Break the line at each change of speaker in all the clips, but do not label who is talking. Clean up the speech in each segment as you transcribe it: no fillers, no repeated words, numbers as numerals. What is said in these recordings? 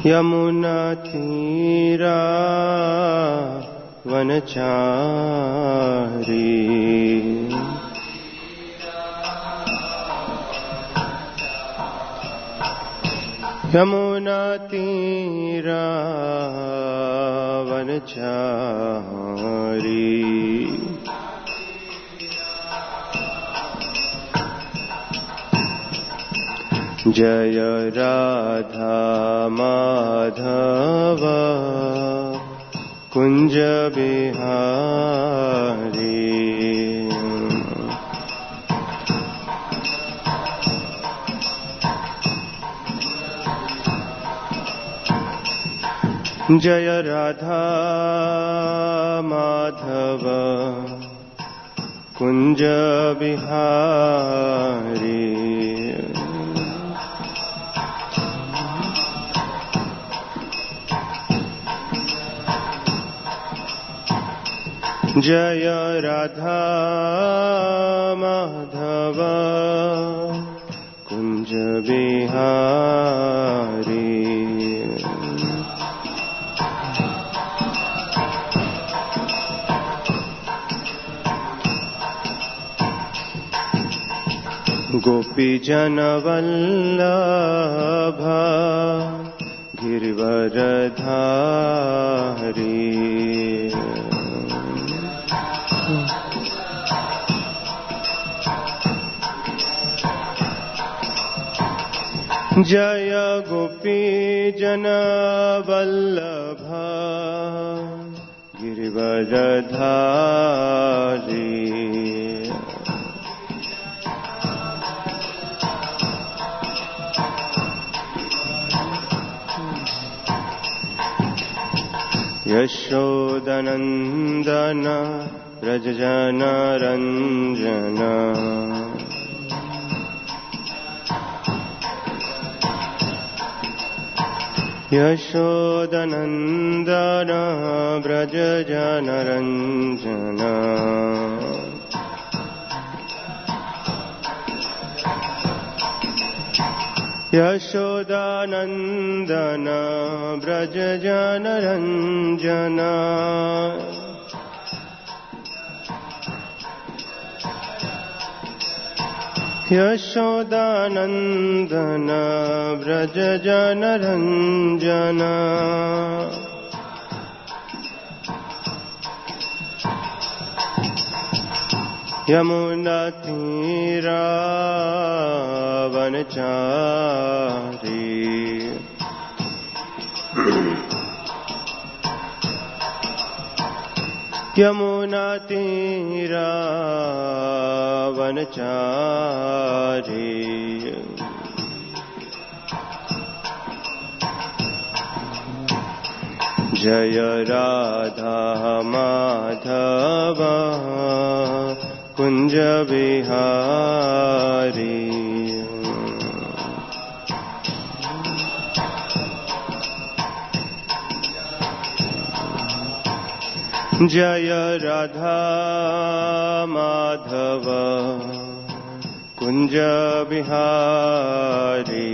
यमुना तीरा वनचारी यमुना तीरा वनचारी जय राधा माधव कुंज बिहारी जय राधा माधव कुंज बिहारी जय राधा माधव कुंज बिहारी गोपी जन वल्लभ गिरिवरधारी जय गोपी जन वल्लभ गिरिवरधारी यशोदनंदन व्रजजन रंजन यशोदनंदन व्रजजन रंजन यशोदानंदन व्रजजन रंजन यशोदानंदन व्रजजन रंजन यमुना तीरा वनचारी यमुना तीरा वनचारी जय राधा माधव कुंज बिहारी जय राधा माधव कुंज बिहारी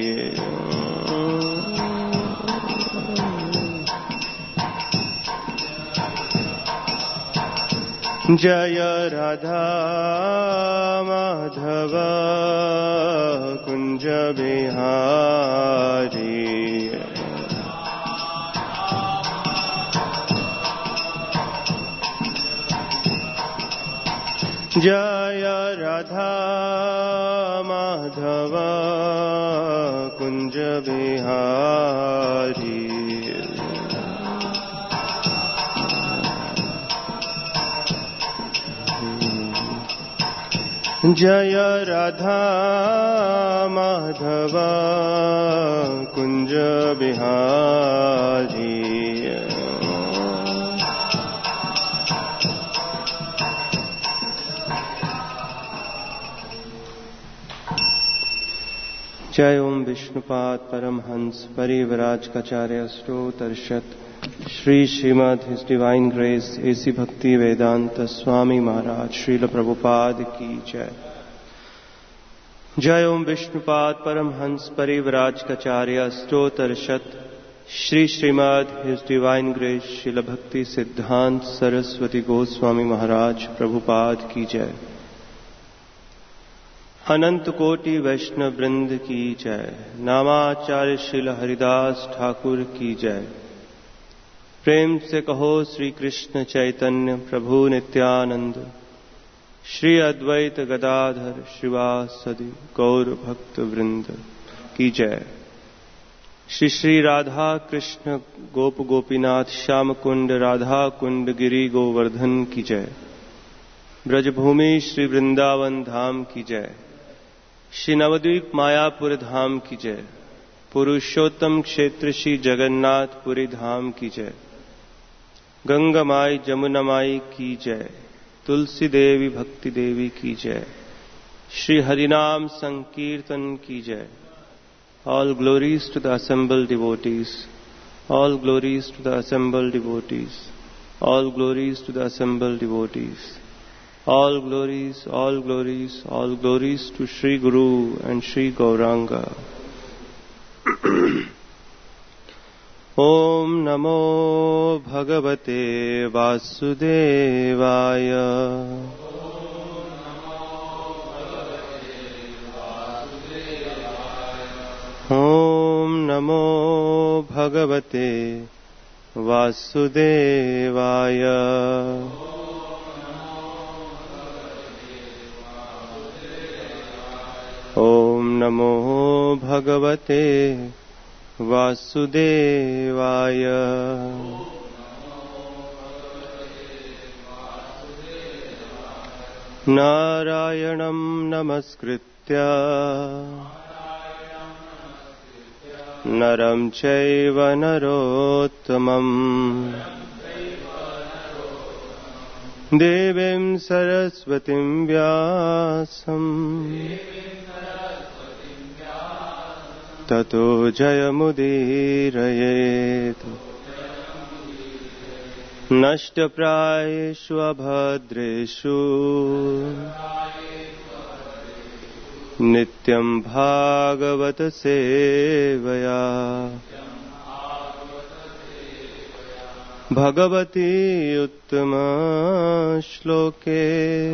जय राधा माधव कुंज बिहारी जय राधा माधव कुंज बिहारी जय राधा माधव कुंज बिहारी जय ओम विष्णुपाद परमहंस परिव्राजकाचार्य अष्टोत्तरशत Shri Srimad his divine grace A C Bhakti Vedanta Swami Maharaj Srila Prabhupada की जय। जय ओम विष्णुपाद परमहंस परिव्राजकाचार्य अष्टोत्तरशत Shri Srimad his divine grace Srila Bhakti Siddhanta Saraswati Goswami महाराज प्रभुपाद की जय। अनंत कोटि वैष्णव वृंद की जय। नामाचार्य श्रील हरिदास ठाकुर की जय। प्रेम से कहो श्री कृष्ण चैतन्य प्रभु नित्यानंद श्री अद्वैत गदाधर श्रीवासदि गौर भक्त वृंद की जय। श्री श्री राधा कृष्ण गोप गोपीनाथ श्याम कुंड राधा कुंड गिरि गोवर्धन की जय। ब्रजभूमि श्री वृंदावन धाम की जय। श्री नवद्वीप मायापुर धाम की जय। पुरुषोत्तम क्षेत्र श्री जगन्नाथपुरी धाम की जय। गंगा माई जमुना माई की जय। तुलसी देवी भक्ति देवी की जय। श्री हरिनाम संकीर्तन की जय। All glories to the assembled devotees. All glories to the assembled devotees. All glories to the assembled devotees. All glories, all glories, all glories to Sri Guru and Sri Gauranga. Om Namo Bhagavate Vasudevaya. Om Namo Bhagavate Vasudevaya. Om Namo Bhagavate Vasudevaya. Narayanam Namaskritya नरं चैव नरोत्तमं देवीं सरस्वतीं व्यासं ततो जयमुदीरयेत्। नष्टप्रायेषु अभद्रेषु नित्यं भागवत सेवया भगवती उत्तम श्लोके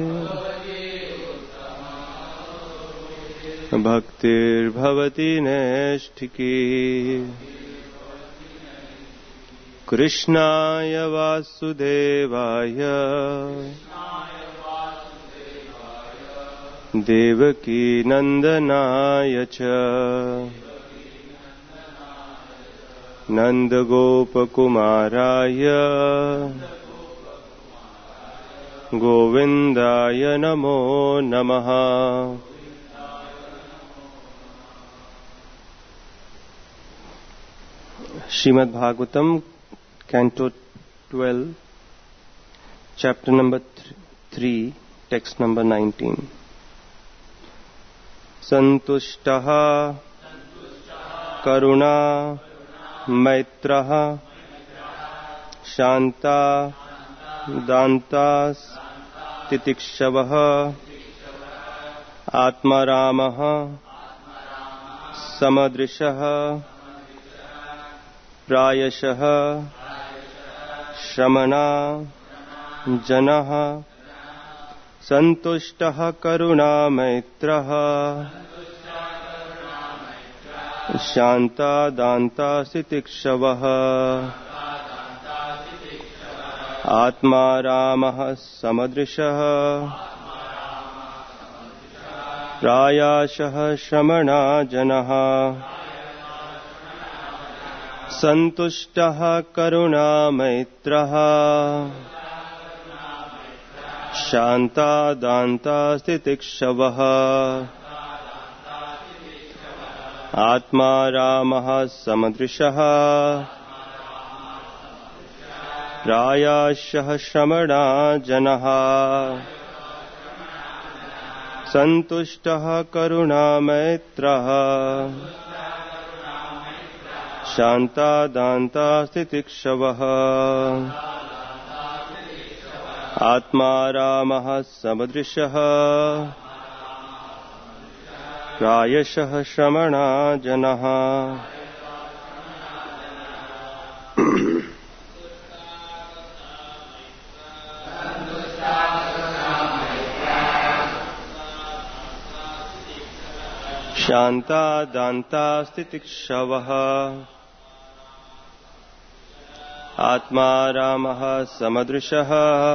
भक्तिर्भवति नैष्ठिकी। कृष्णाय वासुदेवाय देवकी नंदनाय च नंदगोपकुमाराय गोविंदाय नमो नमः। Srimad Bhagavatam canto 12 chapter number 3 text number 19। संतुष्टः करुणा मैत्रः शान्ता दान्ता तितिक्षवः आत्मारामः समदृशः प्रायशः श्रमणा जनः। संतुष्टः करुणा मैत्रः शान्ता दान्ता तितिक्षवः आत्मारामः समदृशः प्रायशः श्रमणा जनः। संतुष्टः करुणा मैत्रः शान्ता दान्ता तितिक्षवः आत्मारामः समदृशः प्रायशः श्रमणा जनः। संतुष्टः करुणा मैत्रः शान्ता दान्ता तितिक्षवः आत्मारामः समदृशः प्रायशः श्रमणा जनः। शांता दांता स्थितिक्षवः आत्मा रामः समदृशः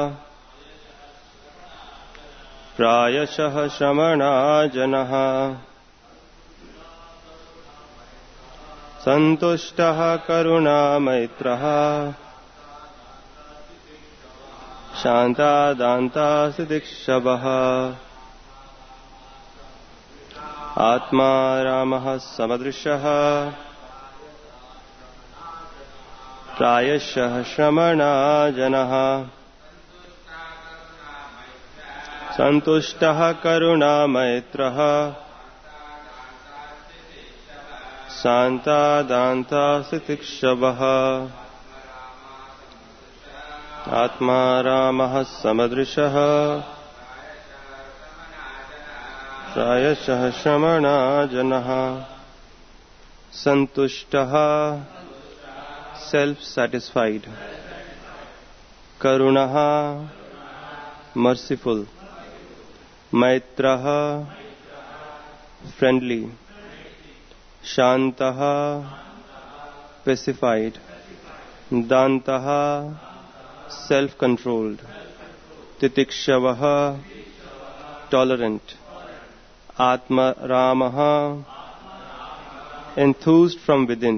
प्रायशः श्रमणा जनः सन्तुष्टः करुणा मैत्रः शान्ता दान्ता स्थितिक्षवः आत्मा रामः समदृशः प्रायशः श्रमणा जनः सन्तुष्टः करुणा मैत्रः शान्ता दान्ता स्थितिक्षवः आत्मा रामः समदृशः प्रायशः श्रमणा जनः सन्तुष्टः self-satisfied, करुणः merciful, मैत्रः friendly, शान्तः pacified, दान्तः self-controlled, तितिक्षवः tolerant, आत्मा रामः enthused from within,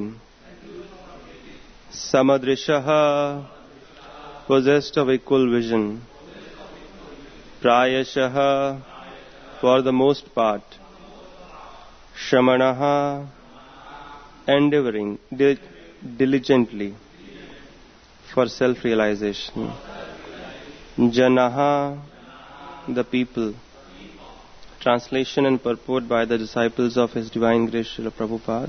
samadrishah possessed of equal vision, prayashah for the most part, shramanah endeavoring diligently for self-realization, janah the people. Translation and purport by the disciples of His Divine Grace Srila Prabhupada.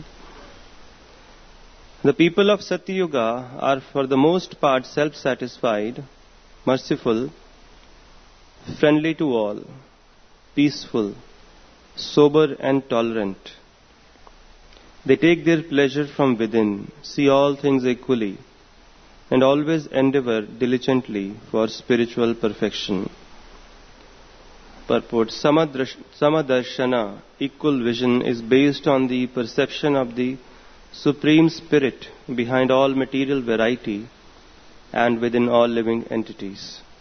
The people of Satyuga are for the most part self-satisfied, merciful, friendly to all, peaceful, sober and tolerant. They take their pleasure from within, see all things equally, and always endeavor diligently for spiritual perfection. Purport: Samadarshana, equal vision, is based on the perception of the Supreme Spirit behind all material variety and within all living entities.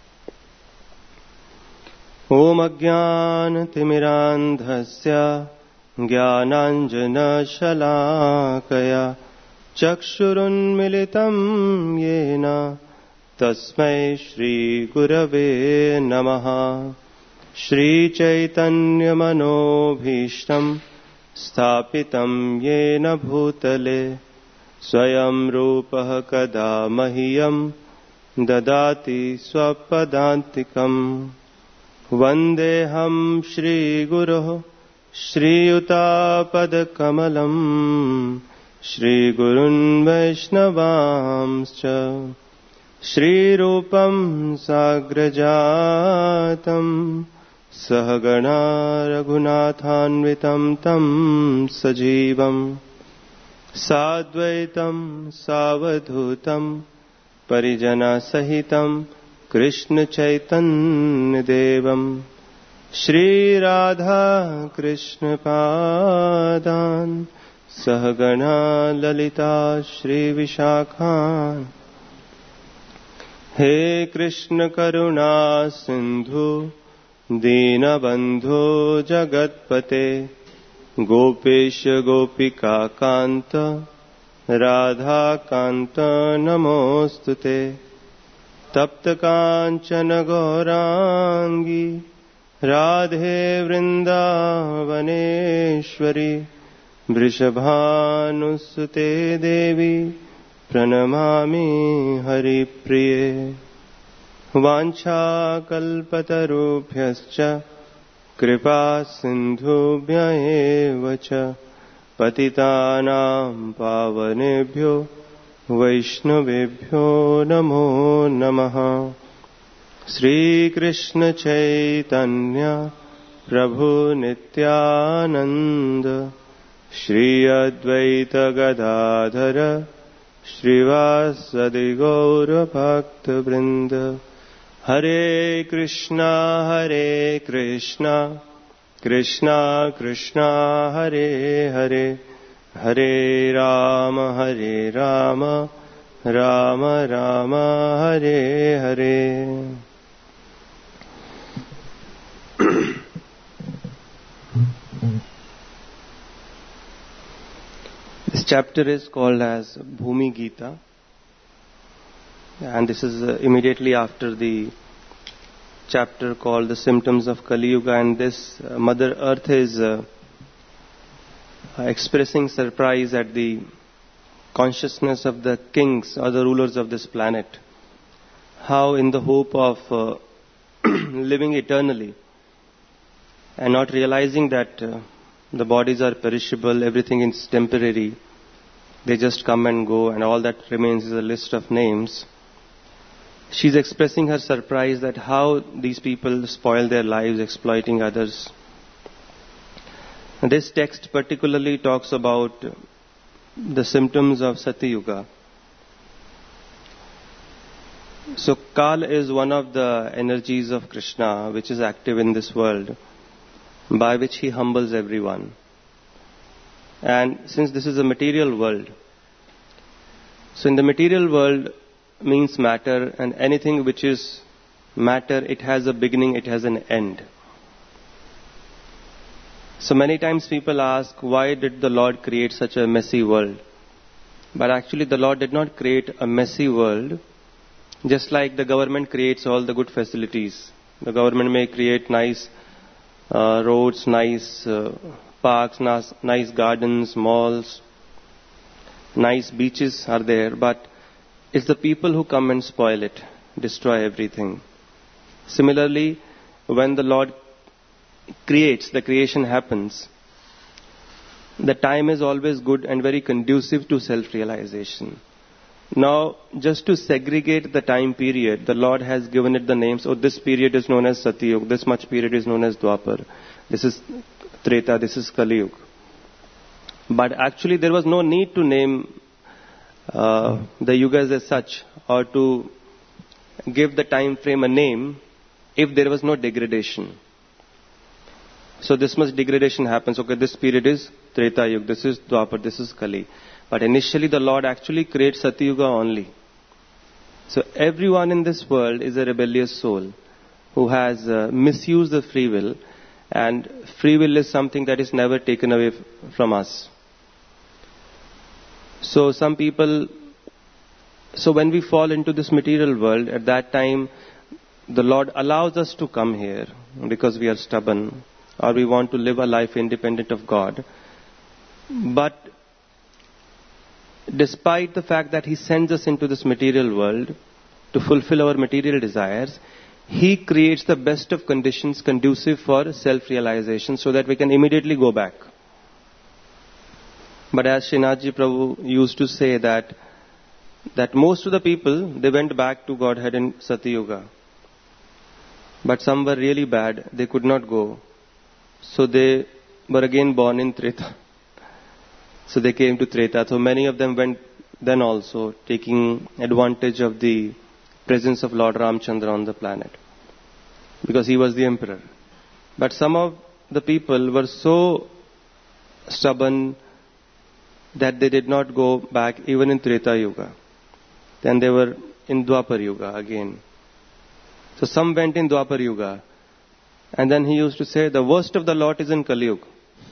Om Ajnana-timirandhasya Jnananjana Shalakaya Chakshurunmilitam Yena Tasmai Shri Gurave Namaha Shri Chaitanya Manobhishtam स्थापितं येन भूतले स्वयं रूपः कदा मह्यं ददाति स्वपदान्तिकम् वन्देऽहं श्रीगुरोः श्रीयुतापदकमलम् श्रीगुरुन् वैष्णवांश्च श्रीरूपं साग्रजातं सहगणा रघुनाथान्वितं तं सजीवं साद्वैतं सावधूतं परिजनसहितं कृष्णचैतन्यदेवं श्रीराधा कृष्णपादान् सहगणा ललिता श्रीविशाखान् हे कृष्ण करुणा सिन्धु दीनबन्धो जगत्पते गोपेश गोपिका कान्त राधाकान्त नमोऽस्तुते तप्त काञ्चन गौराङ्गी राधे वृन्दावनेश्वरी वृषभानुसुते देवी प्रणमामि हरिप्रिये वाञ्छाकल्पतरुभ्यश्च कृपा सिन्धुभ्य एव च पतितानां पावनेभ्यो वैष्णवेभ्यो नमो नमः। श्रीकृष्ण चैतन्य प्रभु नित्यानंद श्री अद्वैत गदाधर श्रीवासदि गौर भक्त वृंद। हरे Krishna Krishna Krishna Hare Hare Hare Rama Rama Rama Hare Hare. This chapter is called as Bhumi Gita, and this is immediately after the chapter called The Symptoms of Kali Yuga, and this Mother Earth is expressing surprise at the consciousness of the kings or the rulers of this planet, how in the hope of living eternally and not realizing that the bodies are perishable, everything is temporary, they just come and go, and all that remains is a list of names. She's expressing her surprise that how these people spoil their lives exploiting others. This text particularly talks about the symptoms of Sati Yuga. So Kal is one of the energies of Krishna which is active in this world, by which he humbles everyone. And since this is a material world, so in the material world means matter, and anything which is matter, it has a beginning, it has an end. So many times people ask, why did the Lord create such a messy world? But actually the Lord did not create a messy world, just like the government creates all the good facilities. The government may create nice roads, nice parks, nice gardens, malls, nice beaches are there, but it's the people who come and spoil it, destroy everything. Similarly, when the Lord creates, the creation happens, the time is always good and very conducive to self-realization. Now, just to segregate the time period, the Lord has given it the names. Oh, this period is known as Sati Yuga, this much period is known as Dwapar, this is Treta, this is Kali Yuga. But actually there was no need to name the yugas as such, or to give the time frame a name, if there was no degradation. So this much degradation happens. Okay, this period is Treta Yuga, this is Dwapar, this is Kali. But initially the Lord actually creates Sati Yuga only. So everyone in this world is a rebellious soul who has misused the free will, and free will is something that is never taken away from us. So some people, so when we fall into this material world, at that time the Lord allows us to come here because we are stubborn or we want to live a life independent of God. But despite the fact that He sends us into this material world to fulfill our material desires, He creates the best of conditions conducive for self-realization so that we can immediately go back. But as Srinathji Prabhu used to say that most of the people, they went back to Godhead in Sati Yuga. But some were really bad, they could not go. So they were again born in Treta. So they came to Treta. So many of them went then also, taking advantage of the presence of Lord Ramchandra on the planet, because he was the emperor. But some of the people were so stubborn that they did not go back even in Treta Yuga. Then they were in Dwapar Yuga again. So some went in Dwapar Yuga, and then he used to say, the worst of the lot is in Kali Yuga.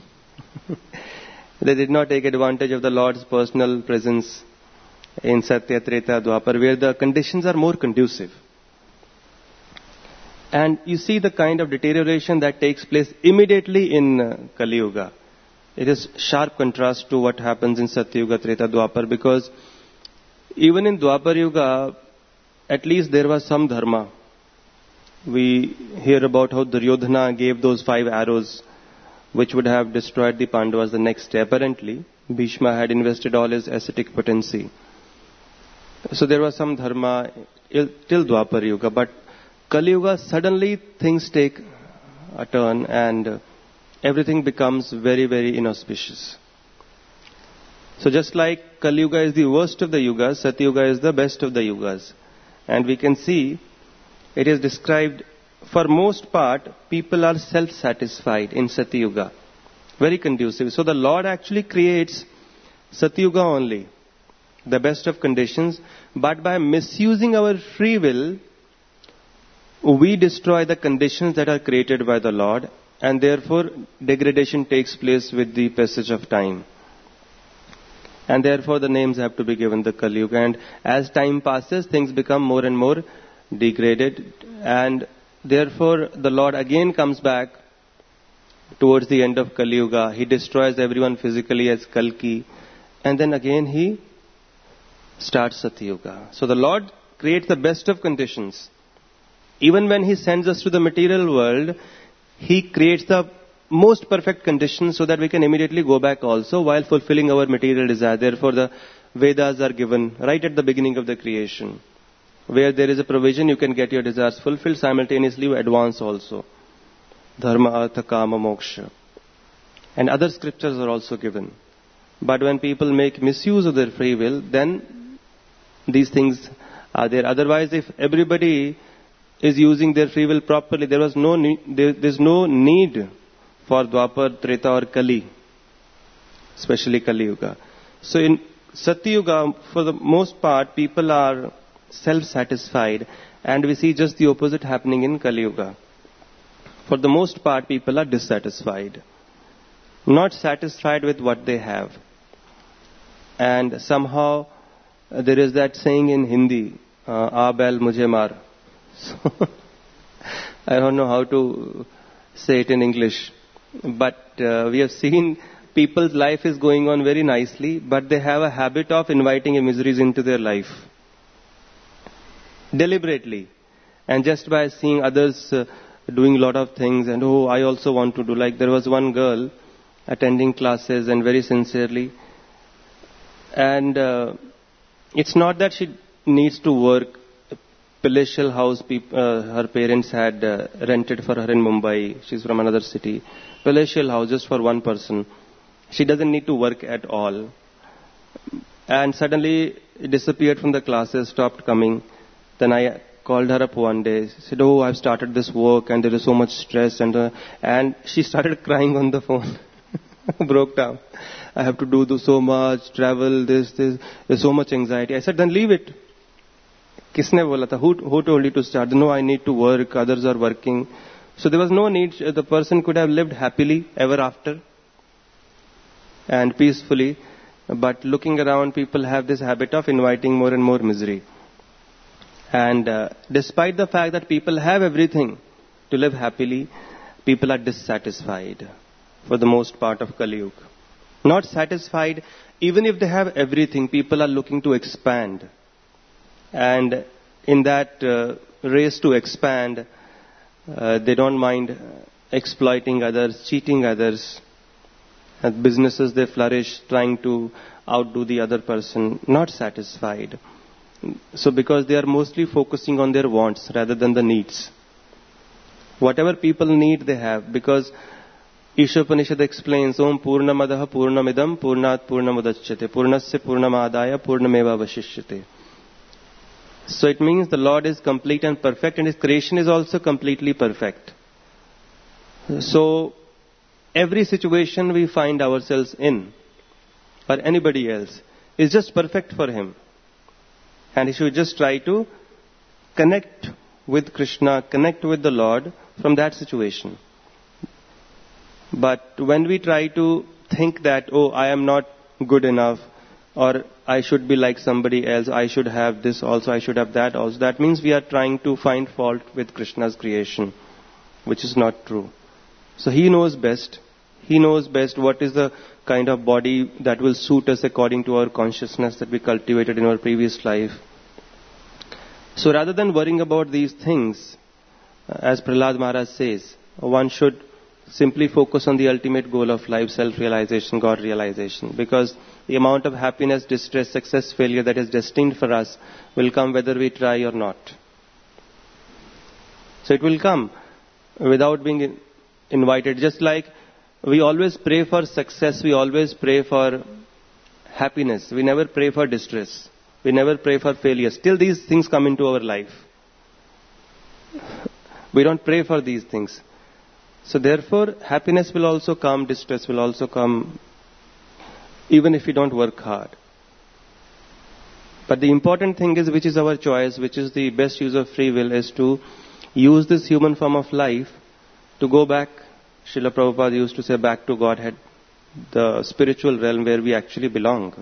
They did not take advantage of the Lord's personal presence in Satya, Treta, Dwapar, where the conditions are more conducive. And you see the kind of deterioration that takes place immediately in Kali Yuga. It is sharp contrast to what happens in Satya Yuga, Treta, Dwapar, because even in Dwapar Yuga, at least there was some dharma. We hear about how Duryodhana gave those 5 arrows which would have destroyed the Pandavas the next day. Apparently, Bhishma had invested all his ascetic potency. So there was some dharma till Dwapar Yuga, but Kali Yuga, suddenly things take a turn and everything becomes very, very inauspicious. So just like Kali Yuga is the worst of the yugas, Sati Yuga is the best of the yugas. And we can see it is described for most part, people are self-satisfied in Satyuga. Very conducive. So the Lord actually creates Satyuga only, the best of conditions, but by misusing our free will, we destroy the conditions that are created by the Lord, and therefore degradation takes place with the passage of time. And therefore the names have to be given the Kali Yuga. And as time passes, things become more and more degraded. And therefore the Lord again comes back towards the end of Kali Yuga. He destroys everyone physically as Kalki. And then again he starts Satyuga. So the Lord creates the best of conditions. Even when He sends us to the material world, He creates the most perfect conditions so that we can immediately go back also while fulfilling our material desire. Therefore the Vedas are given right at the beginning of the creation. Where there is a provision, you can get your desires fulfilled. Simultaneously you advance also. Dharma, Artha, Kama, Moksha. And other scriptures are also given. But when people make misuse of their free will, then these things are there. Otherwise, if everybody is using their free will properly, there's no need for Dwapar, Treta or Kali, especially Kali Yuga. So in Satyuga, for the most part, people are self-satisfied, and we see just the opposite happening in Kali Yuga. For the most part, people are dissatisfied, not satisfied with what they have. And somehow there is that saying in Hindi, "Aa bail mujhe maar." So, I don't know how to say it in English, but we have seen people's life is going on very nicely, but they have a habit of inviting miseries into their life deliberately, and just by seeing others doing a lot of things, and I also want to do. Like there was one girl attending classes and very sincerely, and it's not that she needs to work. Palatial house her parents had rented for her in Mumbai. She's from another city. Palatial house just for one person. She doesn't need to work at all. And suddenly disappeared from the classes, stopped coming. Then I called her up one day. Said, I've started this work and there is so much stress. And she started crying on the phone. Broke down. I have to do so much, travel, this. There's so much anxiety. I said, then leave it. Kisne bola tha? Who told you to start? No, I need to work. Others are working. So there was no need. The person could have lived happily ever after and peacefully. But looking around, people have this habit of inviting more and more misery. And despite the fact that people have everything to live happily, people are dissatisfied for the most part of Kali Yuga. Not satisfied. Even if they have everything, people are looking to expand. And in that race to expand, they don't mind exploiting others, cheating others. At businesses they flourish, trying to outdo the other person, not satisfied. So because they are mostly focusing on their wants rather than the needs. Whatever people need they have, because Ishopanishad explains, Om Purnamadaha Purnamidam Purnat Purnamudachyate Purnasya Purnamadaya Purnameva Vashishyate. So it means the Lord is complete and perfect, and His creation is also completely perfect. So every situation we find ourselves in, or anybody else, is just perfect for Him. And he should just try to connect with Krishna, connect with the Lord from that situation. But when we try to think that, I am not good enough, or I should be like somebody else, I should have this also, I should have that also, that means we are trying to find fault with Krishna's creation, which is not true. So He knows best. He knows best what is the kind of body that will suit us according to our consciousness that we cultivated in our previous life. So rather than worrying about these things, as Prahlad Maharaj says, one should simply focus on the ultimate goal of life, self-realization, God-realization. Because the amount of happiness, distress, success, failure that is destined for us will come whether we try or not. So it will come without being invited. Just like we always pray for success, we always pray for happiness. We never pray for distress. We never pray for failure. Still these things come into our life. We don't pray for these things. So therefore, happiness will also come, distress will also come, even if we don't work hard. But the important thing is, which is our choice, which is the best use of free will, is to use this human form of life to go back, Srila Prabhupada used to say, back to Godhead, the spiritual realm where we actually belong.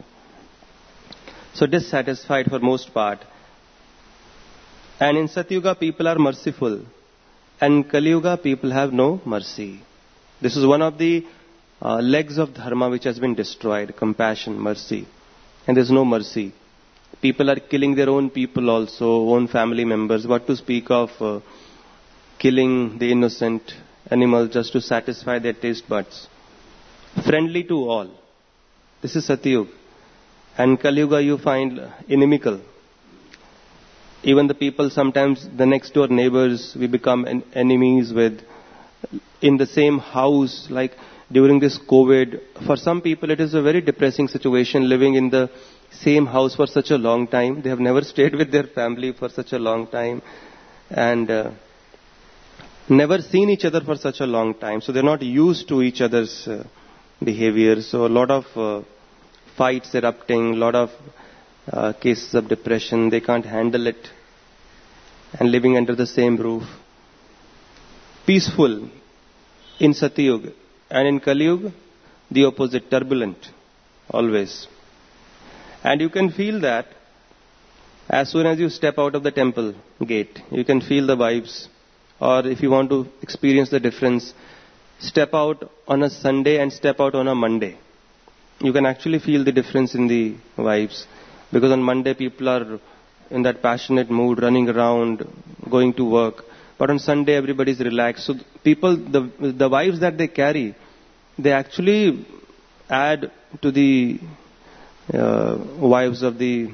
So dissatisfied for most part. And in Satyuga, people are merciful. And in Kali Yuga, people have no mercy. This is one of the legs of dharma which has been destroyed. Compassion, mercy. And there is no mercy. People are killing their own people also, own family members. What to speak of killing the innocent animals just to satisfy their taste buds. Friendly to all. This is Satyuga. And Kali Yuga you find inimical. Even the people, sometimes the next door neighbors, we become enemies with. In the same house, like during this COVID, for some people it is a very depressing situation living in the same house for such a long time. They have never stayed with their family for such a long time. And never seen each other for such a long time. So they're not used to each other's behavior. So a lot of fights erupting, a lot of cases of depression. They can't handle it. And living under the same roof. Peaceful in Satyuga. And in Kali Yuga, the opposite, turbulent. Always. And you can feel that as soon as you step out of the temple gate. You can feel the vibes. Or if you want to experience the difference, step out on a Sunday and step out on a Monday. You can actually feel the difference in the vibes. Because on Monday people are in that passionate mood, running around, going to work. But on Sunday everybody is relaxed. So people, the vibes that they carry, they actually add to the vibes of the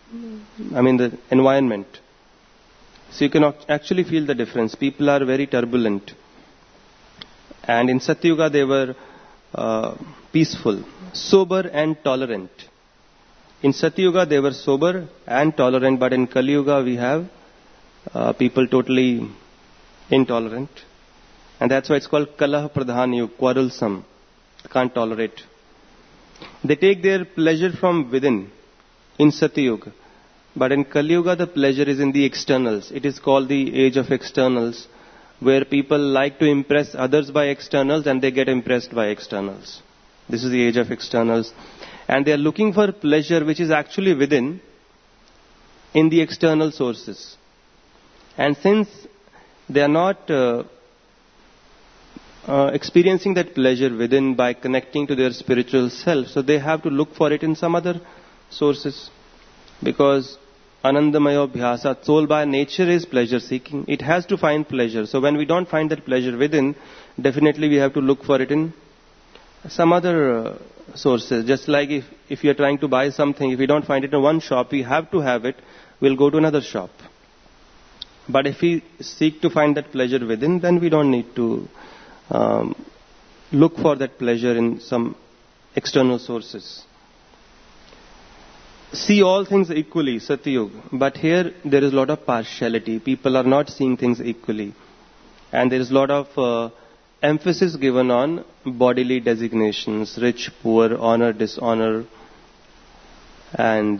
environment. So you can actually feel the difference. People are very turbulent. And in Satyuga they were peaceful, sober and tolerant. In Satyuga they were sober and tolerant, but in Kali Yuga we have people totally intolerant. And that's why it's called Kalah Pradhan Yuga, quarrelsome, can't tolerate. They take their pleasure from within in Satyuga. But in Kali Yuga, the pleasure is in the externals. It is called the age of externals, where people like to impress others by externals and they get impressed by externals. This is the age of externals. And they are looking for pleasure which is actually within, in the external sources. And since they are not experiencing that pleasure within by connecting to their spiritual self, so they have to look for it in some other sources. Because Anandamaya Bhyasa, soul by nature is pleasure seeking. It has to find pleasure. So when we don't find that pleasure within, definitely we have to look for it in some other sources. Just like if you are trying to buy something, if we don't find it in one shop, we have to have it, we'll go to another shop. But if we seek to find that pleasure within, then we don't need to look for that pleasure in some external sources. See all things equally, Satyuga. But here there is a lot of partiality. People are not seeing things equally. And there is a lot of emphasis given on bodily designations, rich, poor, honor, dishonor. And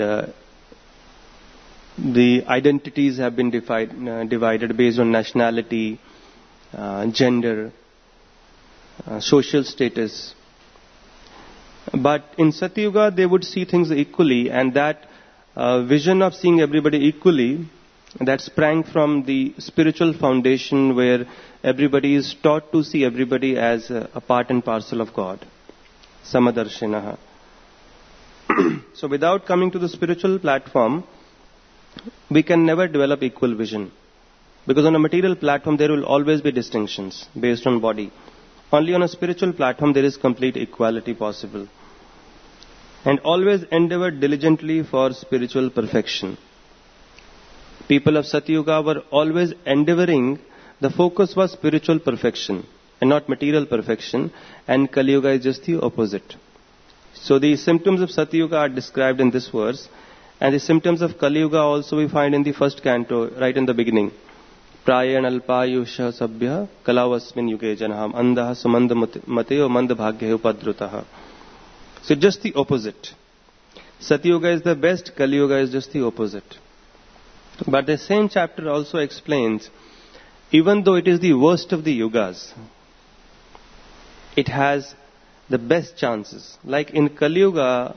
the identities have been divided based on nationality, gender, social status. But in Satyuga, they would see things equally, and that vision of seeing everybody equally, that sprang from the spiritual foundation where everybody is taught to see everybody as a part and parcel of God. Samadarshinaha. So without coming to the spiritual platform, we can never develop equal vision. Because on a material platform, there will always be distinctions based on body. Only on a spiritual platform there is complete equality possible. And always endeavor diligently for spiritual perfection. People of Satyuga were always endeavoring, the focus was spiritual perfection and not material perfection, and Kali Yuga is just the opposite. So the symptoms of Satyuga are described in this verse, and the symptoms of Kali Yuga also we find in the first canto, right in the beginning. प्रायेण अल्पायुषः सभ्यः कलावस्मिन् युगे जनः अंधः सुमंद मते मंद भाग्य उपद्रुतः. So just the opposite. Satyuga is the best, Kali Yuga is just the opposite. But the same chapter also explains, even though it is the worst of the yugas, it has the best chances. Like in Kali Yuga,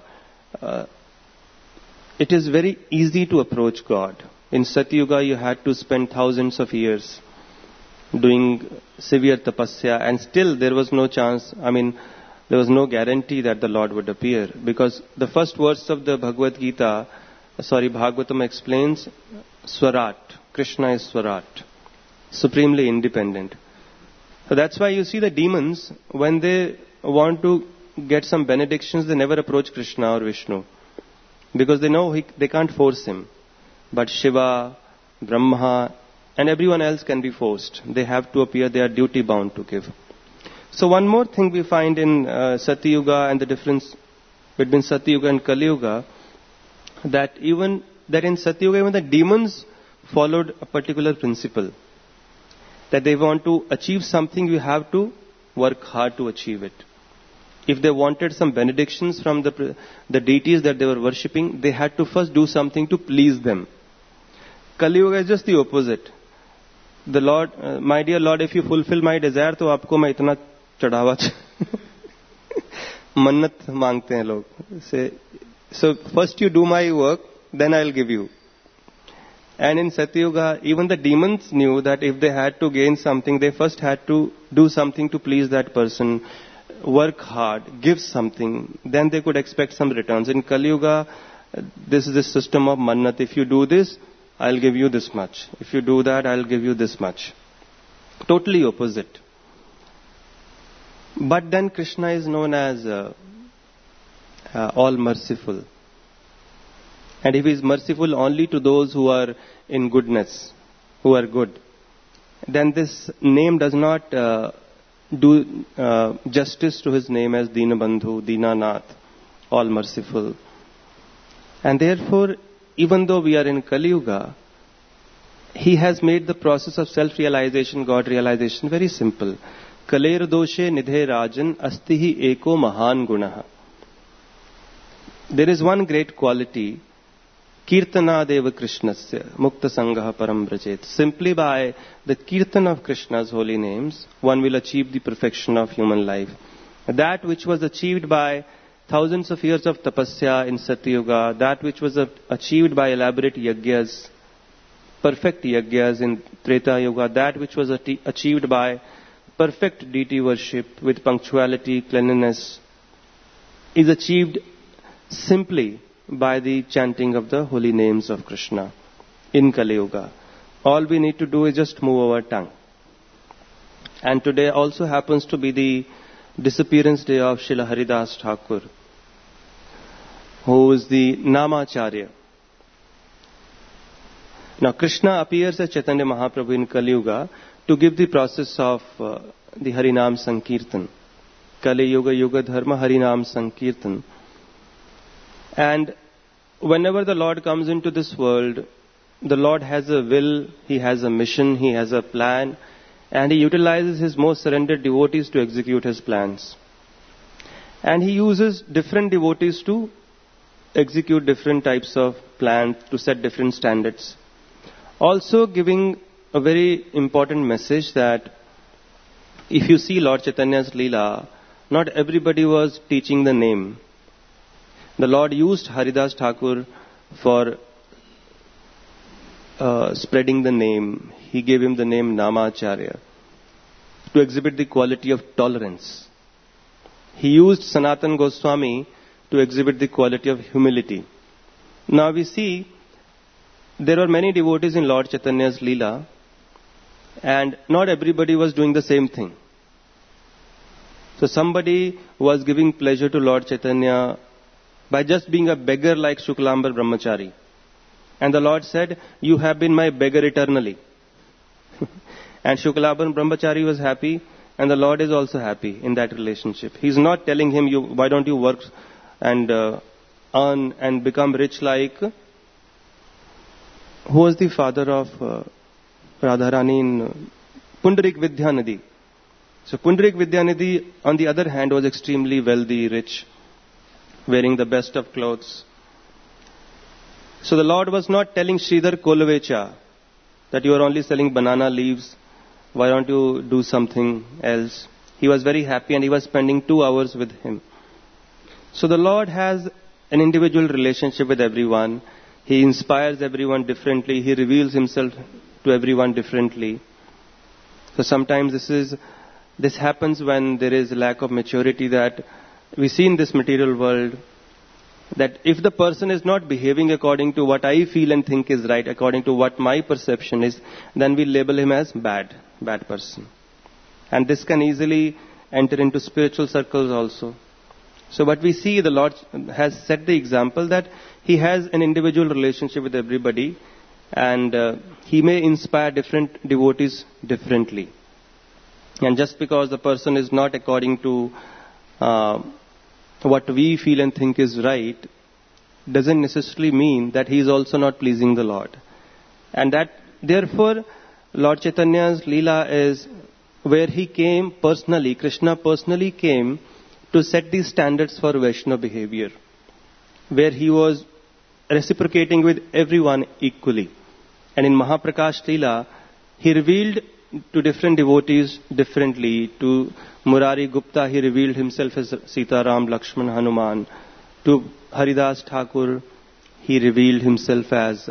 it is very easy to approach God. In Satyuga, you had to spend thousands of years doing severe tapasya, and still there was no chance. There was no guarantee that the Lord would appear, because the first verse of the Bhagavatam explains Swarat. Krishna is Swarat, supremely independent. So that's why you see the demons, when they want to get some benedictions, they never approach Krishna or Vishnu, because they know they can't force him. But Shiva, Brahma, and everyone else can be forced. They have to appear, they are duty bound to give. So one more thing we find in Satyuga and the difference between Satyuga and Kali Yuga, that in Satyuga even the demons followed a particular principle. That they want to achieve something, you have to work hard to achieve it. If they wanted some benedictions from the deities that they were worshipping, they had to first do something to please them. Kali Yuga is just the opposite. The Lord, my dear Lord, if you fulfill my desire, तो आपको मैं इतना चढ़ावा मन्नत मांगते हैं लोग. So first you do my work, then I'll give you. And in Satyuga, even the demons knew that if they had to gain something, they first had to do something to please that person, work hard, give something, then they could expect some returns. In Kali Yuga, this is the system of mannat. If you do this, I'll give you this much. If you do that, I'll give you this much. Totally opposite. But then Krishna is known as all merciful. And if he is merciful only to those who are in goodness, who are good, then this name does not do justice to his name as Dinabandhu, Dinanath, all merciful. And therefore, even though we are in Kali Yuga, he has made the process of self-realization, God realization very simple. Kaler doshe nidhe rajan astihi eko mahan gunaha. There is one great quality, Kirtana deva Krishnasya, Mukta Sangha Param Brajet. Simply by the Kirtan of Krishna's holy names, one will achieve the perfection of human life. That which was achieved by thousands of years of tapasya in Satyuga, that which was achieved by elaborate yagyas, perfect yagyas in Treta Yuga, that which was achieved by perfect deity worship with punctuality, cleanliness, is achieved simply by the chanting of the holy names of Krishna in Kali Yuga. All we need to do is just move our tongue. And today also happens to be the disappearance day of Srila Haridas Thakur, who is the Namacharya. Now Krishna appears as Chaitanya Mahaprabhu in Kali Yuga to give the process of the Harinam Sankirtan. Kali Yuga Yuga Dharma Harinam Sankirtan. And whenever the Lord comes into this world, the Lord has a will, He has a mission, He has a plan, and He utilizes His most surrendered devotees to execute His plans. And He uses different devotees to execute different types of plans, to set different standards. Also giving a very important message that if you see Lord Chaitanya's Leela, not everybody was teaching the name. The Lord used Haridas Thakur for spreading the name. He gave him the name Namacharya to exhibit the quality of tolerance. He used Sanatan Goswami to exhibit the quality of humility. Now we see there are many devotees in Lord Chaitanya's Leela, and not everybody was doing the same thing. So somebody was giving pleasure to Lord Chaitanya by just being a beggar like Shuklambar Brahmachari. And the Lord said, "You have been my beggar eternally." And Shuklambar Brahmachari was happy, and the Lord is also happy in that relationship. He's not telling him, why don't you work and earn and become rich like... Who was the father of Radharani in Pundarik Vidyanidhi. So Pundarik Vidyanidhi, on the other hand, was extremely wealthy, rich, wearing the best of clothes. So the Lord was not telling Sridhar Kolavecha that you are only selling banana leaves, why don't you do something else? He was very happy and he was spending 2 hours with him. So the Lord has an individual relationship with everyone. He inspires everyone differently. He reveals himself to everyone differently. So sometimes this happens when there is a lack of maturity, that we see in this material world that if the person is not behaving according to what I feel and think is right, according to what my perception is, then we label him as bad person. And this can easily enter into spiritual circles also. So what we see, the Lord has set the example that He has an individual relationship with everybody, and He may inspire different devotees differently. And just because the person is not according to what we feel and think is right, doesn't necessarily mean that he is also not pleasing the Lord. And that, therefore, Lord Chaitanya's Leela is where he came personally, Krishna personally came to set these standards for Vaishnava behavior, where he was reciprocating with everyone equally. And in Mahaprakash Leela, he revealed to different devotees differently. To Murari Gupta, he revealed himself as Sita Ram, Lakshman, Hanuman. To Haridas Thakur, he revealed himself as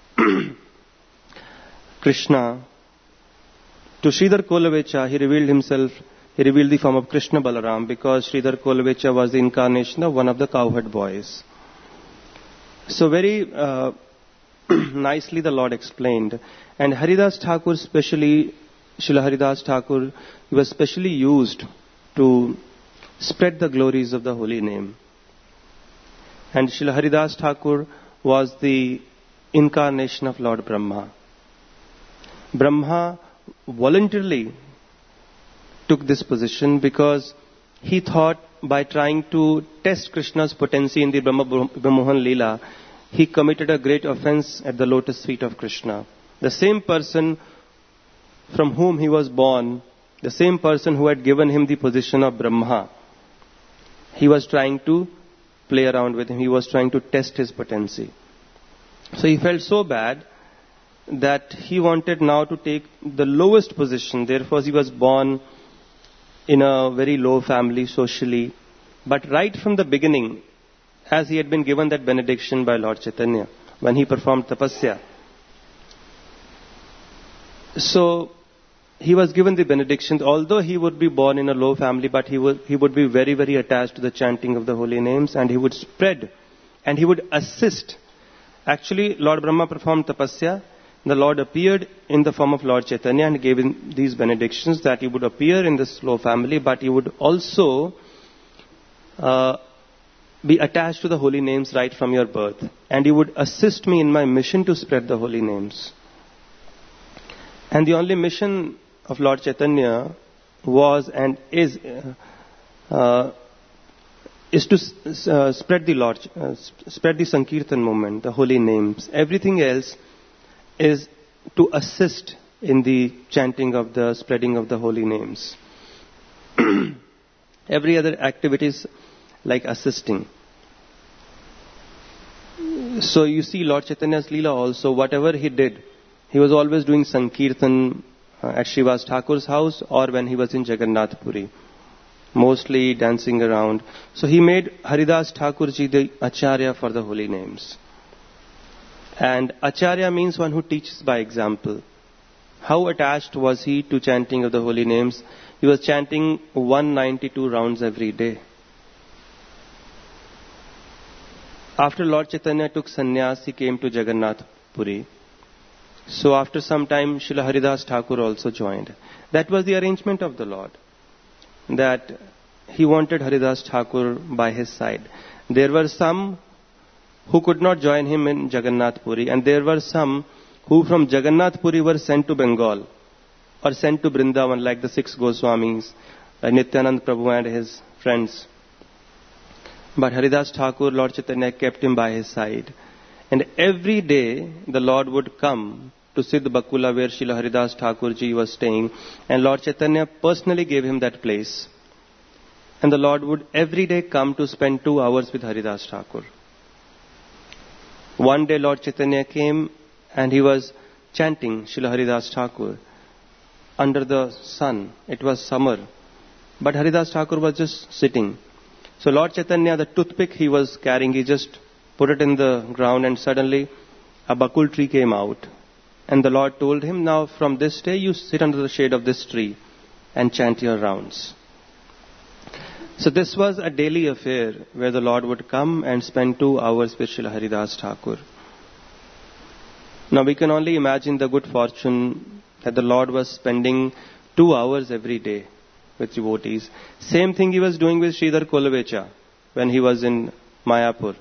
Krishna. To Sridhar Kolavecha, he revealed the form of Krishna Balaram, because Sridhar Kolavecha was the incarnation of one of the cowherd boys. So very nicely the Lord explained. And Haridas Thakur, especially Srila Haridas Thakur, was specially used to spread the glories of the holy name. And Srila Haridas Thakur was the incarnation of Lord Brahma. Brahma voluntarily took this position because he thought by trying to test Krishna's potency in the Brahmohan Leela, he committed a great offense at the lotus feet of Krishna. The same person from whom he was born, the same person who had given him the position of Brahma, he was trying to play around with him. He was trying to test his potency. So he felt so bad that he wanted now to take the lowest position. Therefore, he was born in a very low family socially. But right from the beginning, as he had been given that benediction by Lord Chaitanya when he performed tapasya, so he was given the benediction. Although he would be born in a low family, but he would be very, very attached to the chanting of the holy names, and he would spread and he would assist. Actually, Lord Brahma performed tapasya. The Lord appeared in the form of Lord Chaitanya and gave him these benedictions that he would appear in this low family, but he would also be attached to the holy names right from your birth. And he would assist me in my mission to spread the holy names. And the only mission of Lord Chaitanya was and is to spread the Sankirtan movement, the holy names. Everything else is to assist in the chanting of the spreading of the holy names. Every other activity is like assisting. So you see Lord Chaitanya's Leela also, whatever he did, he was always doing Sankirtan at Srivas Thakur's house or when he was in Jagannath Puri, mostly dancing around. So he made Haridas Thakurji the Acharya for the holy names. And Acharya means one who teaches by example. How attached was he to chanting of the holy names? He was chanting 192 rounds every day. After Lord Chaitanya took sannyas, he came to Jagannath Puri. So after some time, Srila Haridas Thakur also joined. That was the arrangement of the Lord, that he wanted Haridas Thakur by his side. There were some who could not join him in Jagannath Puri, and there were some who from Jagannath Puri were sent to Bengal or sent to Vrindavan, like the 6 Goswamis, Nityanand Prabhu and his friends. But Haridas Thakur, Lord Chaitanya kept him by his side. And every day the Lord would come to Siddh Bakula, where Srila Haridas Thakur ji was staying, and Lord Chaitanya personally gave him that place. And the Lord would every day come to spend 2 hours with Haridas Thakur. One day Lord Chaitanya came and he was chanting Srila Haridas Thakur under the sun. It was summer. But Haridas Thakur was just sitting. So Lord Chaitanya, the toothpick he was carrying, he just put it in the ground, and suddenly a bakul tree came out. And the Lord told him, now from this day you sit under the shade of this tree and chant your rounds. So this was a daily affair where the Lord would come and spend 2 hours with Srila Haridas Thakur. Now we can only imagine the good fortune that the Lord was spending 2 hours every day with devotees. Same thing he was doing with Sridhar Kolavecha when he was in Mayapur.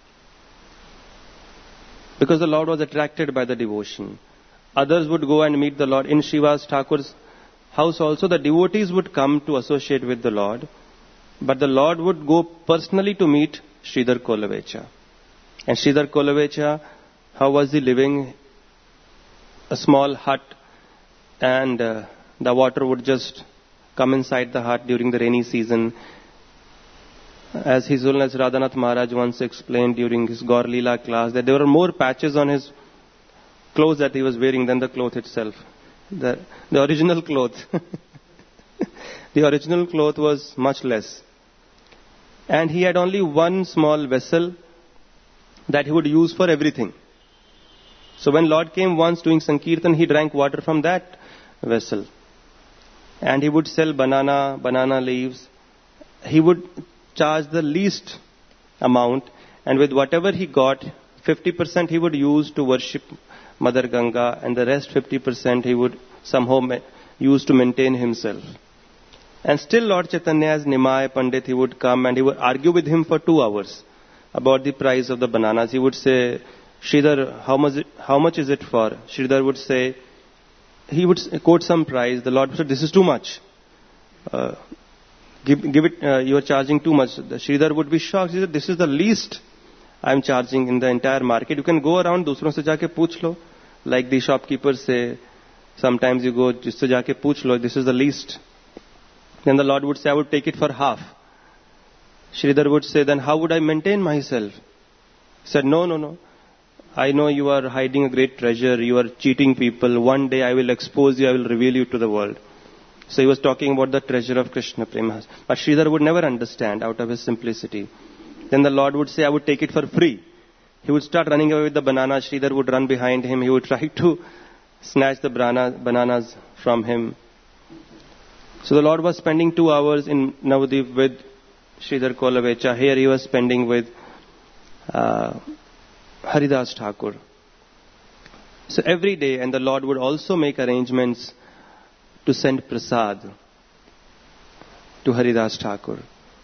Because the Lord was attracted by the devotion. Others would go and meet the Lord. In Srivas Thakur's house also, the devotees would come to associate with the Lord. But the Lord would go personally to meet Sridhar Kolavecha. And Sridhar Kolavecha, how was he living? A small hut, and the water would just come inside the hut during the rainy season. As His Holiness Radhanath Maharaj once explained during his Gaur Leela class, that there were more patches on his clothes that he was wearing than the cloth itself. The original cloth. The original cloth was much less. And he had only one small vessel that he would use for everything. So when Lord came once doing Sankirtan, he drank water from that vessel. And he would sell banana leaves. He would charge the least amount, and with whatever he got, 50% he would use to worship Mother Ganga, and the rest 50% he would somehow use to maintain himself. And still Lord Chaitanya, as Nimai Pandit, he would come and he would argue with him for 2 hours about the price of the bananas. He would say, Sridhar, how much is it for? Sridhar would say, he would quote some price. The Lord would say, this is too much. Give it, you are charging too much. The Sridhar would be shocked. He said, this is the least I am charging in the entire market. You can go around, दूसरों से जाके पूछ लो. Like the shopkeepers say, sometimes you go, जिससे जाके पूछ लो, this is the least. Then the Lord would say, I would take it for half. Sridhar would say, then how would I maintain myself? He said, no. I know you are hiding a great treasure. You are cheating people. One day I will expose you. I will reveal you to the world. So he was talking about the treasure of Krishna Prema. But Sridhar would never understand out of his simplicity. Then the Lord would say, I would take it for free. He would start running away with the banana. Sridhar would run behind him. He would try to snatch the bananas from him. So the Lord was spending 2 hours in Navadvip with Sridhar Kolavecha. Here he was spending with Haridas Thakur. So every day, and the Lord would also make arrangements to send prasad to Haridas Thakur.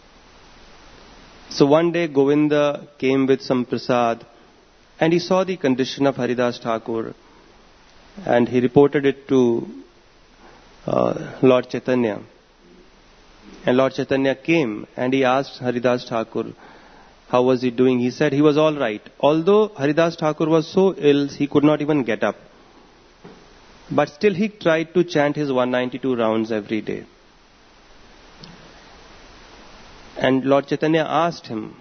So one day Govinda came with some prasad, and he saw the condition of Haridas Thakur, and he reported it to Lord Chaitanya. And Lord Chaitanya came and he asked Haridas Thakur, how was he doing? He said he was all right. Although Haridas Thakur was so ill, he could not even get up. But still he tried to chant his 192 rounds every day. And Lord Chaitanya asked him,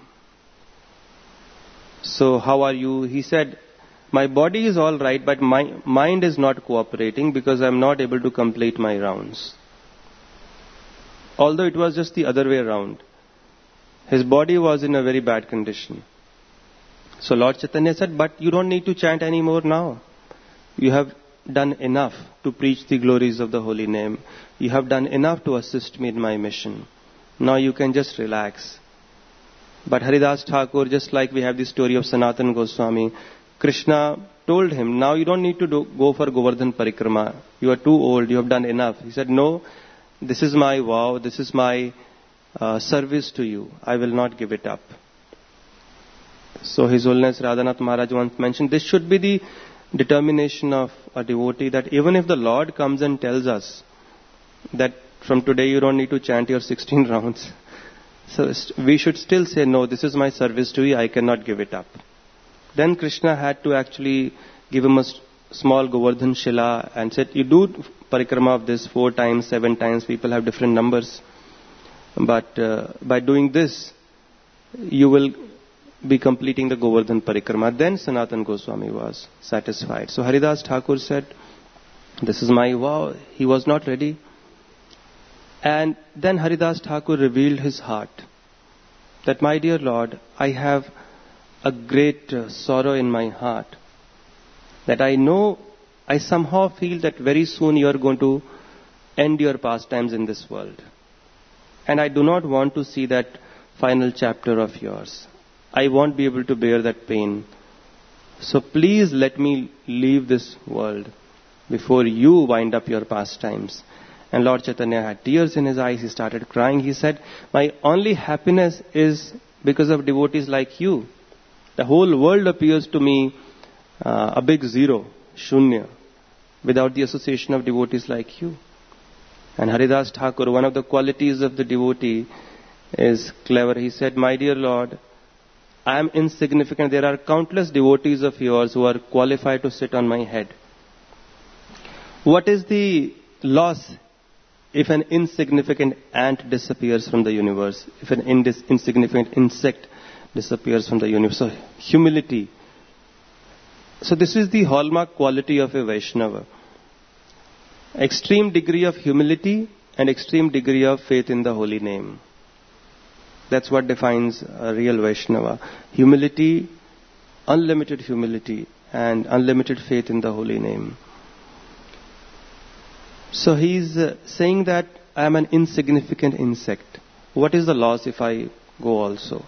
so how are you? He said, my body is all right, but my mind is not cooperating because I am not able to complete my rounds. Although it was just the other way around. His body was in a very bad condition. So Lord Chaitanya said, but you don't need to chant anymore now. You have done enough to preach the glories of the holy name. You have done enough to assist me in my mission. Now you can just relax. But Haridas Thakur, just like we have the story of Sanatan Goswami, Krishna told him, now you don't need to go for Govardhan Parikrama. You are too old, you have done enough. He said, no, this is my vow, this is my service to you. I will not give it up. So His Holiness Radhanath Maharaj once mentioned, this should be the determination of a devotee, that even if the Lord comes and tells us that from today you don't need to chant your 16 rounds, so we should still say, no, this is my service to you, I cannot give it up. Then Krishna had to actually give him a small Govardhan Shila and said, you do parikrama of this 4 times, 7 times, people have different numbers. But by doing this, you will be completing the Govardhan Parikrama. Then Sanatan Goswami was satisfied. So Haridas Thakur said, this is my vow. He was not ready. And then Haridas Thakur revealed his heart that, my dear Lord, I have a great sorrow in my heart, that I somehow feel that very soon you are going to end your pastimes in this world. And I do not want to see that final chapter of yours. I won't be able to bear that pain. So please let me leave this world before you wind up your pastimes. And Lord Chaitanya had tears in his eyes. He started crying. He said, my only happiness is because of devotees like you. The whole world appears to me a big zero, shunya, without the association of devotees like you. And Haridas Thakur, one of the qualities of the devotee is clever. He said, my dear Lord, I am insignificant. There are countless devotees of yours who are qualified to sit on my head. What is the loss if an insignificant ant disappears from the universe? If an insignificant insect disappears from the universe? So, humility. So this is the hallmark quality of a Vaishnava. Extreme degree of humility and extreme degree of faith in the holy name. That's what defines a real Vaishnava. Humility, unlimited humility, and unlimited faith in the holy name. So he's saying that I am an insignificant insect. What is the loss if I go also?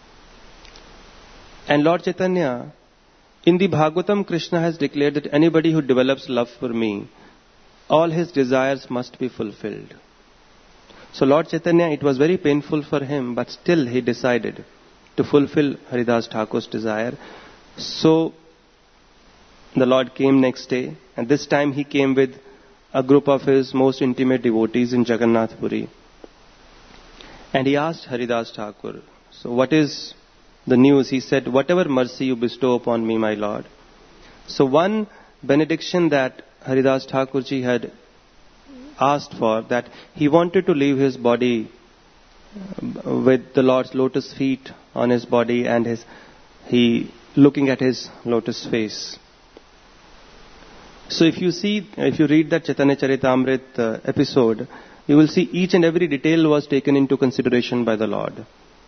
And Lord Chaitanya, in the Bhagavatam, Krishna has declared that anybody who develops love for me, all his desires must be fulfilled. So Lord Chaitanya, it was very painful for him, but still he decided to fulfill Haridas Thakur's desire. So the Lord came next day, and this time he came with a group of his most intimate devotees in Jagannath Puri. And he asked Haridas Thakur, so what is the news? He said, whatever mercy you bestow upon me, my Lord. So one benediction that Haridas Thakurji had asked for, that he wanted to leave his body with the Lord's lotus feet on his body and he looking at his lotus face. So if you read that Chaitanya Charitamrita episode, you will see each and every detail was taken into consideration by the Lord.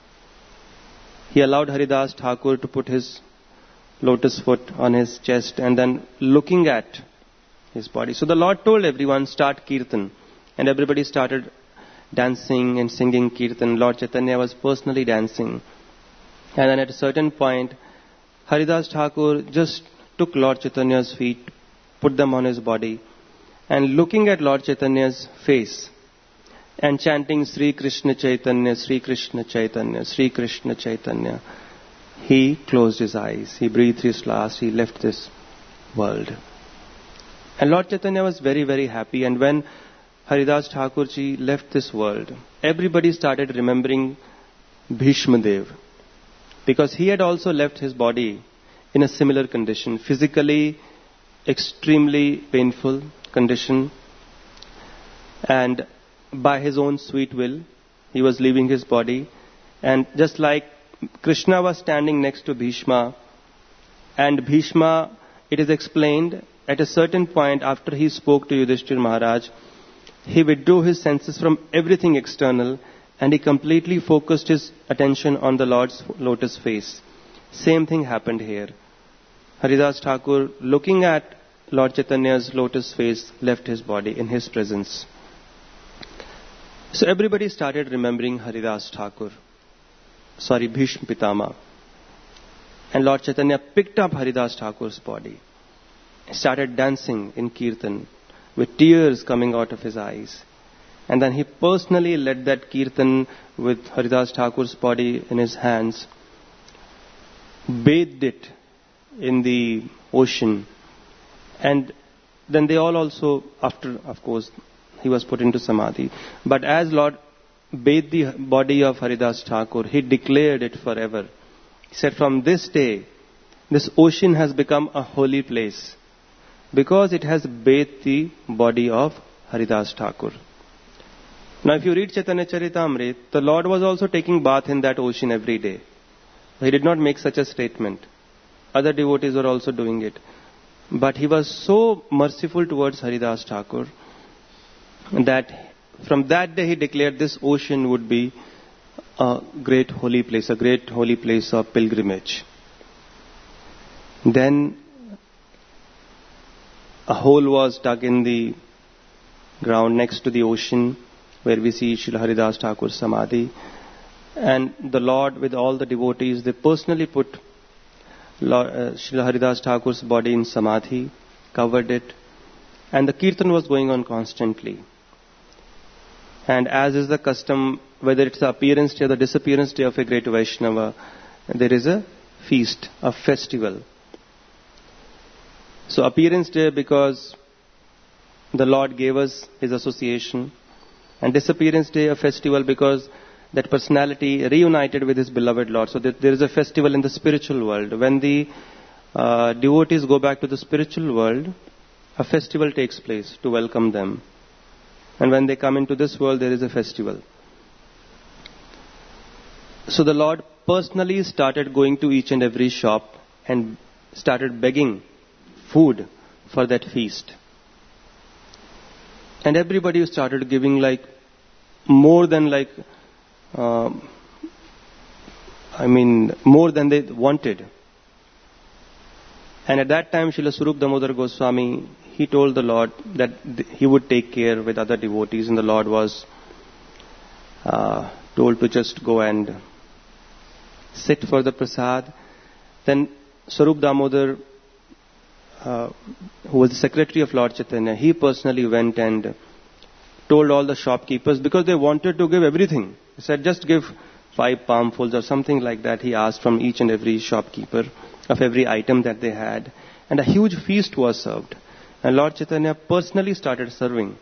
He allowed Haridas Thakur to put his lotus foot on his chest and then looking at his body. So the Lord told everyone, start Kirtan. And everybody started dancing and singing Kirtan. Lord Chaitanya was personally dancing. And then at a certain point, Haridas Thakur just took Lord Chaitanya's feet, put them on his body, and looking at Lord Chaitanya's face and chanting Sri Krishna Chaitanya, Sri Krishna Chaitanya, Sri Krishna Chaitanya, he closed his eyes. He breathed his last. He left this world. And Lord Chaitanya was very, very happy. And when Haridas Thakurji left this world, everybody started remembering Bhishma Dev, because he had also left his body in a similar condition, physically extremely painful condition, and by his own sweet will he was leaving his body. And just like Krishna was standing next to Bhishma, and Bhishma, it is explained, at a certain point after he spoke to Yudhishthir Maharaj, he withdrew his senses from everything external and he completely focused his attention on the Lord's lotus face. Same thing happened here. Haridas Thakur, looking at Lord Chaitanya's lotus face, left his body in his presence. So everybody started remembering Haridas Thakur. Bhishma Pitama. And Lord Chaitanya picked up Haridas Thakur's body, started dancing in Kirtan with tears coming out of his eyes. And then he personally led that Kirtan with Haridas Thakur's body in his hands, bathed it in the ocean. And then they all also, after, of course, he was put into Samadhi. But as Lord bathed the body of Haridas Thakur, he declared it forever. He said, from this day, this ocean has become a holy place. Because it has bathed the body of Haridas Thakur. Now if you read Chaitanya Charitamrita, the Lord was also taking bath in that ocean every day. He did not make such a statement. Other devotees were also doing it. But he was so merciful towards Haridas Thakur that from that day he declared this ocean would be a great holy place of pilgrimage. Then a hole was dug in the ground next to the ocean where we see Srila Haridas Thakur's Samadhi. And the Lord with all the devotees, they personally put Srila Haridas Thakur's body in Samadhi, covered it, and the Kirtan was going on constantly. And as is the custom, whether it's the appearance day or the disappearance day of a great Vaishnava, there is a feast, a festival. So appearance day because the Lord gave us His association, and disappearance day a festival because that personality reunited with his beloved Lord. So that there is a festival in the spiritual world. When the devotees go back to the spiritual world, a festival takes place to welcome them. And when they come into this world, there is a festival. So the Lord personally started going to each and every shop and started begging food for that feast. And everybody started giving more than more than they wanted. And at that time, Srila Swarup Damodar Goswami, he told the Lord that he would take care with other devotees, and the Lord was told to just go and sit for the prasad. Then Swarup Damodar, who was the secretary of Lord Chaitanya, he personally went and told all the shopkeepers, because they wanted to give everything. He said, just give 5 palmfuls or something like that. He asked from each and every shopkeeper of every item that they had. And a huge feast was served. And Lord Chaitanya personally started serving.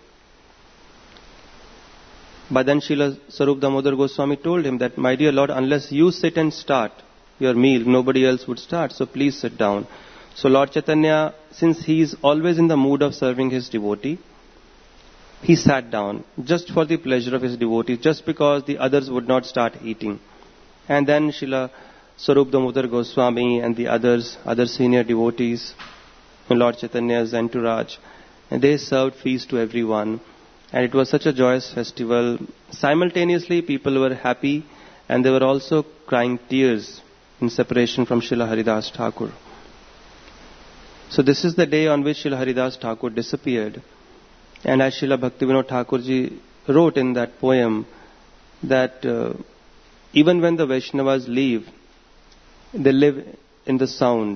But then Srila Swarup Damodar Goswami told him that, my dear Lord, unless you sit and start your meal, nobody else would start. So please sit down. So Lord Chaitanya, since he is always in the mood of serving his devotee, he sat down just for the pleasure of his devotees, just because the others would not start eating. And then Srila Swarup Damodar Goswami and the other senior devotees, Lord Chaitanya's entourage, and they served feast to everyone. And it was such a joyous festival. Simultaneously, people were happy, and they were also crying tears in separation from Srila Haridas Thakur. So this is the day on which Srila Haridas Thakur disappeared. And as Srila Bhaktivinoda Thakurji wrote in that poem, that even when the Vaishnavas leave, they live in the sound.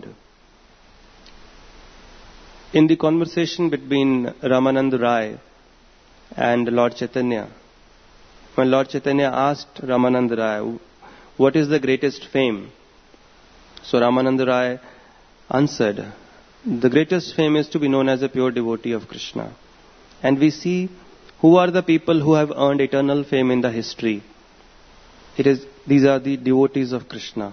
In the conversation between Ramanand Rai and Lord Chaitanya, when Lord Chaitanya asked Ramanand Rai, what is the greatest fame? So Ramanand Rai answered, the greatest fame is to be known as a pure devotee of Krishna. And we see who are the people who have earned eternal fame in the history. These are the devotees of Krishna.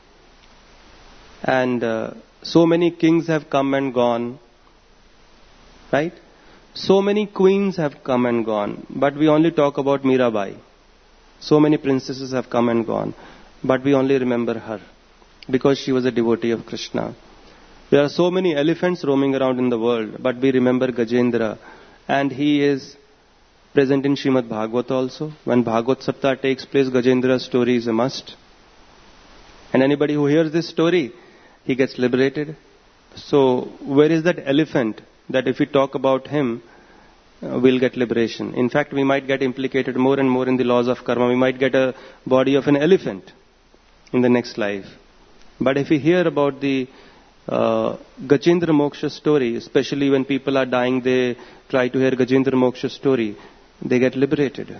And so many kings have come and gone, right? So many queens have come and gone, but we only talk about Mirabai. So many princesses have come and gone, but we only remember her because she was a devotee of Krishna. There are so many elephants roaming around in the world, but we remember Gajendra. And he is present in Srimad Bhagavad also. When Bhagavad Saptah takes place, Gajendra's story is a must. And anybody who hears this story, he gets liberated. So where is that elephant that if we talk about him, we'll get liberation? In fact, we might get implicated more and more in the laws of karma. We might get a body of an elephant in the next life. But if we hear about the Gajendra Moksha story, especially when people are dying, they try to hear Gajendra Moksha story, they get liberated.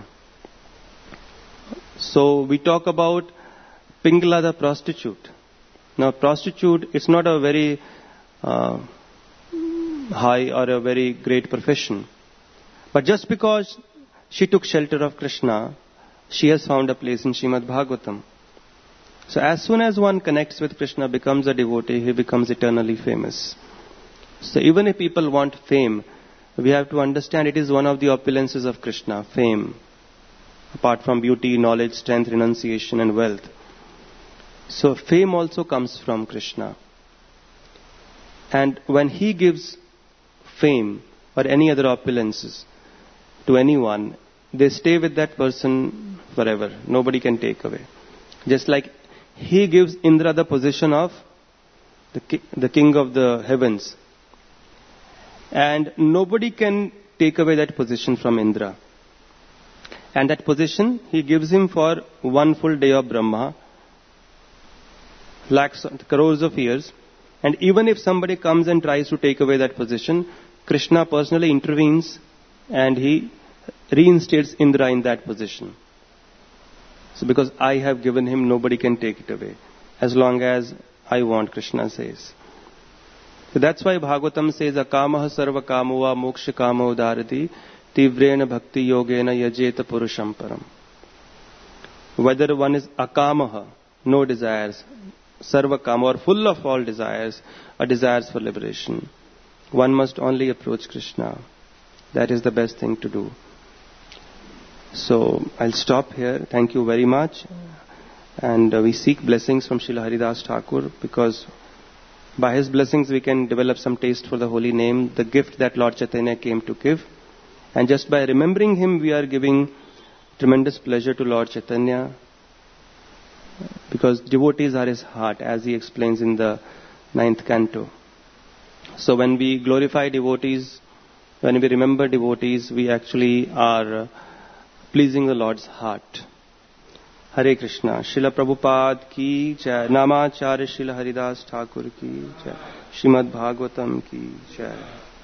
So we talk about Pingala the prostitute. Now prostitute, it's not a very high or a very great profession. But just because she took shelter of Krishna, she has found a place in Srimad Bhagavatam. So as soon as one connects with Krishna, becomes a devotee, he becomes eternally famous. So even if people want fame, we have to understand it is one of the opulences of Krishna, fame. Apart from beauty, knowledge, strength, renunciation and wealth. So fame also comes from Krishna. And when he gives fame or any other opulences to anyone, they stay with that person forever. Nobody can take away. Just like he gives Indra the position of the king of the heavens. And nobody can take away that position from Indra. And that position he gives him for one full day of Brahma, lakhs, crores of years. And even if somebody comes and tries to take away that position, Krishna personally intervenes and he reinstates Indra in that position. So because I have given him, nobody can take it away. As long as I want, Krishna says. So that's why Bhagavatam says, Akamaha sarva kamova moksha kamo dharati tivrena bhakti yogena yajeta purusham param. Whether one is akamaha, no desires, sarva kama, or full of all desires, or desires for liberation, one must only approach Krishna. That is the best thing to do. So I'll stop here. Thank you very much. And we seek blessings from Srila Haridas Thakur, because by his blessings we can develop some taste for the holy name, the gift that Lord Chaitanya came to give. And just by remembering him, we are giving tremendous pleasure to Lord Chaitanya, because devotees are his heart, as he explains in the 9th canto. So when we glorify devotees, when we remember devotees, we actually are pleasing the Lord's heart. Hare Krishna. Srila Prabhupada ki jai. Namacharya Srila Haridas Thakur ki jai. Srimad Bhagavatam ki jai.